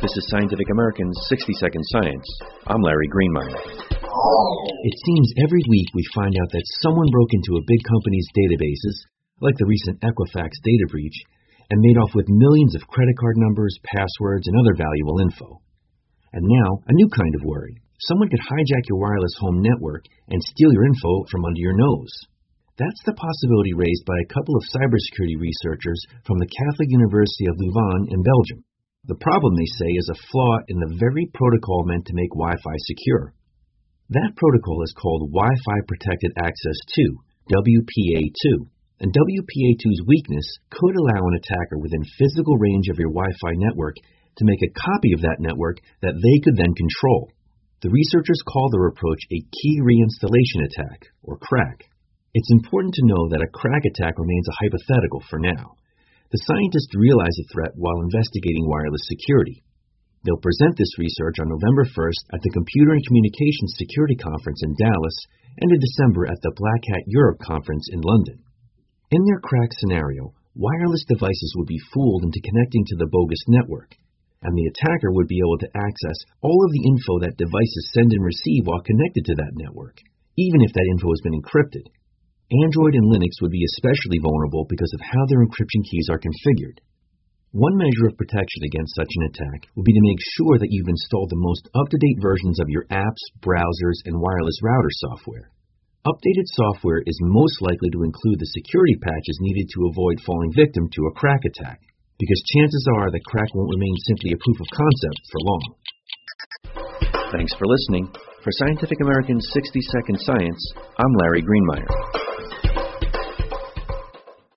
This is Scientific American's 60-Second Science. I'm Larry Greenmeyer. It seems every week we find out that someone broke into a big company's databases, like the recent Equifax data breach, and made off with millions of credit card numbers, passwords, and other valuable info. And now, a new kind of worry. Someone could hijack your wireless home network and steal your info from under your nose. That's the possibility raised by a couple of cybersecurity researchers from the Catholic University of Louvain in Belgium. The problem, they say, is a flaw in the very protocol meant to make Wi-Fi secure. That protocol is called Wi-Fi Protected Access 2, WPA2, and WPA2's weakness could allow an attacker within physical range of your Wi-Fi network to make a copy of that network that they could then control. The researchers call their approach a key reinstallation attack, or crack. It's important to know that a crack attack remains a hypothetical for now. The scientists realize the threat while investigating wireless security. They'll present this research on November 1st at the Computer and Communications Security Conference in Dallas and in December at the Black Hat Europe Conference in London. In their crack scenario, wireless devices would be fooled into connecting to the bogus network, and the attacker would be able to access all of the info that devices send and receive while connected to that network, even if that info has been encrypted. Android and Linux would be especially vulnerable because of how their encryption keys are configured. One measure of protection against such an attack would be to make sure that you've installed the most up-to-date versions of your apps, browsers, and wireless router software. Updated software is most likely to include the security patches needed to avoid falling victim to a crack attack, because chances are that crack won't remain simply a proof of concept for long. Thanks for listening. For Scientific American's 60-Second Science, I'm Larry Greenmeyer.